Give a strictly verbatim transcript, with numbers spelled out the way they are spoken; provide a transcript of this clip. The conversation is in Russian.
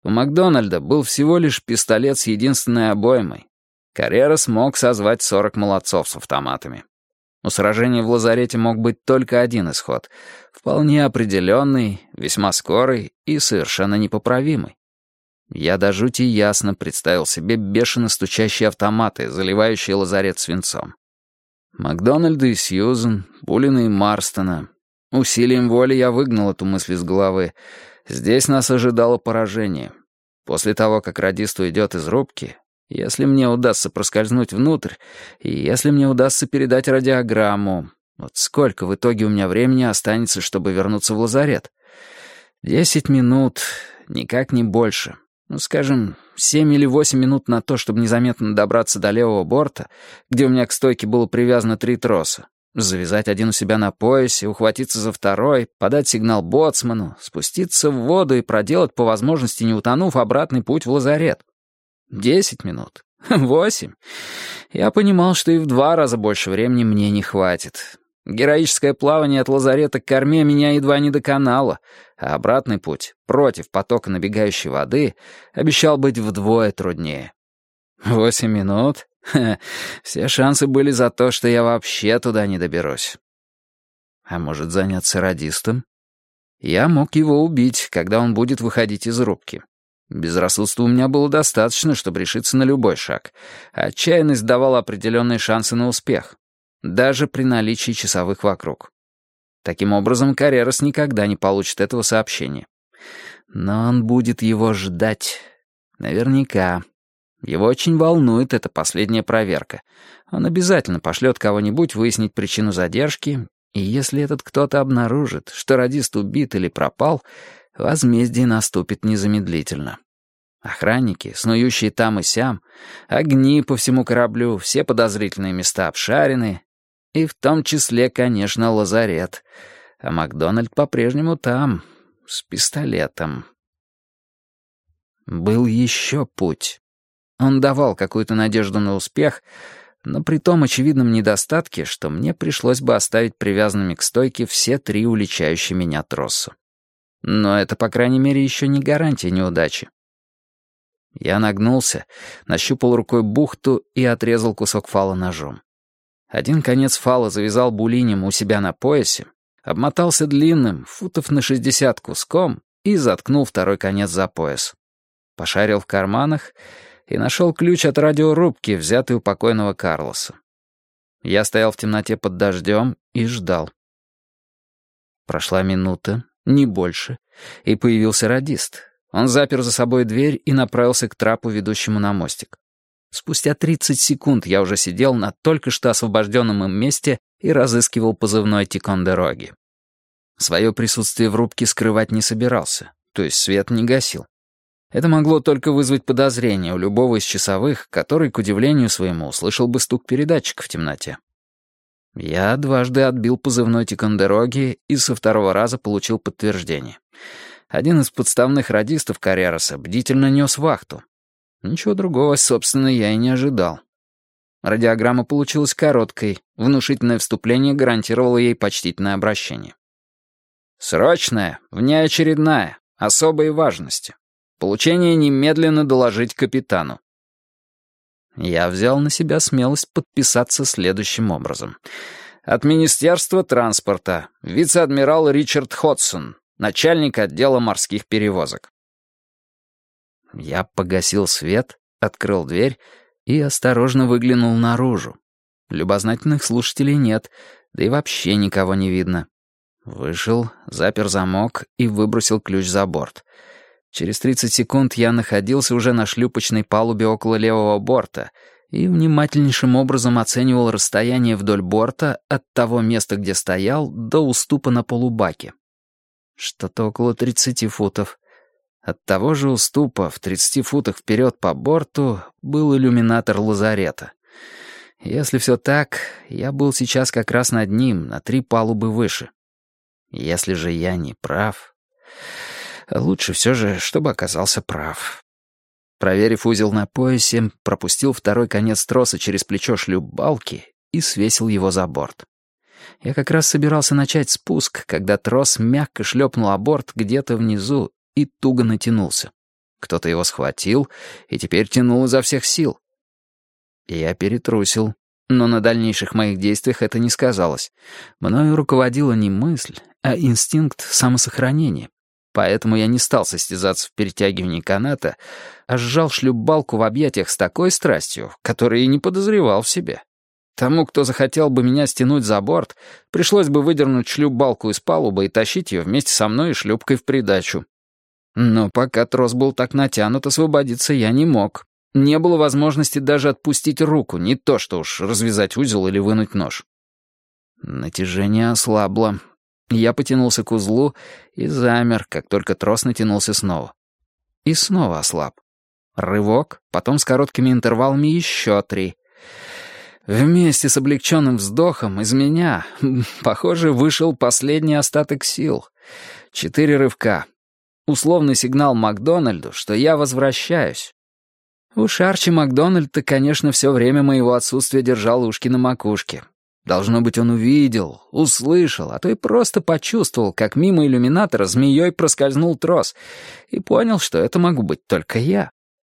У Макдональда был всего лишь пистолет с единственной обоймой. Каррера смог созвать сорок молодцов с автоматами. У сражения в лазарете мог быть только один исход, вполне определенный, весьма скорый и совершенно непоправимый. Я до жути ясно представил себе бешено стучащие автоматы, заливающие лазарет свинцом. Макдональда и Сьюзен, Булина и Марстона. Усилием воли я выгнал эту мысль из головы. Здесь нас ожидало поражение. После того, как радист уйдет из рубки, если мне удастся проскользнуть внутрь, и если мне удастся передать радиограмму, вот сколько в итоге у меня времени останется, чтобы вернуться в лазарет? Десять минут, никак не больше. Ну, скажем, семь или восемь минут на то, чтобы незаметно добраться до левого борта, где у меня к стойке было привязано три троса, завязать один у себя на поясе, ухватиться за второй, подать сигнал боцману, спуститься в воду и проделать, по возможности не утонув, обратный путь в лазарет. Десять минут. Восемь. Я понимал, что и в два раза больше времени мне не хватит. Героическое плавание от лазарета к корме меня едва не доконало, а обратный путь, против потока набегающей воды, обещал быть вдвое труднее. Восемь минут? Ха, все шансы были за то, что я вообще туда не доберусь. А может, заняться радистом? Я мог его убить, когда он будет выходить из рубки. Безрассудства у меня было достаточно, чтобы решиться на любой шаг. Отчаянность давала определенные шансы на успех, даже при наличии часовых вокруг. Таким образом, Каррерас никогда не получит этого сообщения. Но он будет его ждать. Наверняка. Его очень волнует эта последняя проверка. Он обязательно пошлет кого-нибудь выяснить причину задержки, и если этот кто-то обнаружит, что радист убит или пропал, возмездие наступит незамедлительно. Охранники, снующие там и сям, огни по всему кораблю, все подозрительные места обшарены, и в том числе, конечно, лазарет. А Макдональд по-прежнему там, с пистолетом. Был еще путь. Он давал какую-то надежду на успех, но при том очевидном недостатке, что мне пришлось бы оставить привязанными к стойке все три уличающие меня троса. Но это, по крайней мере, еще не гарантия неудачи. Я нагнулся, нащупал рукой бухту и отрезал кусок фала ножом. Один конец фала завязал булинем у себя на поясе, обмотался длинным, футов на шестьдесят куском и заткнул второй конец за пояс. Пошарил в карманах и нашел ключ от радиорубки, взятый у покойного Карлоса. Я стоял в темноте под дождем и ждал. Прошла минута, не больше, и появился радист. Он запер за собой дверь и направился к трапу, ведущему на мостик. Спустя тридцать секунд я уже сидел на только что освобожденном им месте и разыскивал позывной Тикондероги. Свое присутствие в рубке скрывать не собирался, то есть свет не гасил. Это могло только вызвать подозрение у любого из часовых, который, к удивлению своему, услышал бы стук передатчика в темноте. Я дважды отбил позывной Тикондероги и со второго раза получил подтверждение. Один из подставных радистов Каррераса бдительно нес вахту. Ничего другого, собственно, я и не ожидал. Радиограмма получилась короткой, внушительное вступление гарантировало ей почтительное обращение. «Срочная, внеочередная, особой важности. Получение немедленно доложить капитану». Я взял на себя смелость подписаться следующим образом. От Министерства транспорта, вице-адмирал Ричард Ходсон, начальник отдела морских перевозок. Я погасил свет, открыл дверь и осторожно выглянул наружу. Любознательных слушателей нет, да и вообще никого не видно. Вышел, запер замок и выбросил ключ за борт. Через тридцать секунд я находился уже на шлюпочной палубе около левого борта и внимательнейшим образом оценивал расстояние вдоль борта от того места, где стоял, до уступа на полубаке. Что-то около тридцати футов. От того же уступа в тридцати футах вперед по борту был иллюминатор лазарета. Если все так, я был сейчас как раз над ним, на три палубы выше. Если же я не прав... Лучше все же, чтобы оказался прав. Проверив узел на поясе, пропустил второй конец троса через плечо шлюпбалки и свесил его за борт. Я как раз собирался начать спуск, когда трос мягко шлепнул о борт где-то внизу и туго натянулся. Кто-то его схватил и теперь тянул изо всех сил. Я перетрусил, но на дальнейших моих действиях это не сказалось. Мною руководила не мысль, а инстинкт самосохранения. Поэтому я не стал состязаться в перетягивании каната, а сжал шлюпбалку в объятиях с такой страстью, которой и не подозревал в себе. Тому, кто захотел бы меня стянуть за борт, пришлось бы выдернуть шлюпбалку из палубы и тащить ее вместе со мной и шлюпкой в придачу. Но пока трос был так натянут, освободиться я не мог. Не было возможности даже отпустить руку, не то что уж развязать узел или вынуть нож. Натяжение ослабло. Я потянулся к узлу и замер, как только трос натянулся снова. И снова ослаб. Рывок, потом с короткими интервалами еще три. Вместе с облегченным вздохом из меня, похоже, вышел последний остаток сил. Четыре рывка. Условный сигнал Макдональду, что я возвращаюсь. Уж Арчи Макдональд-то, конечно, все время моего отсутствия держал ушки на макушке. Должно быть, он увидел, услышал, а то и просто почувствовал, как мимо иллюминатора змеей проскользнул трос, и понял, что это могу быть только я.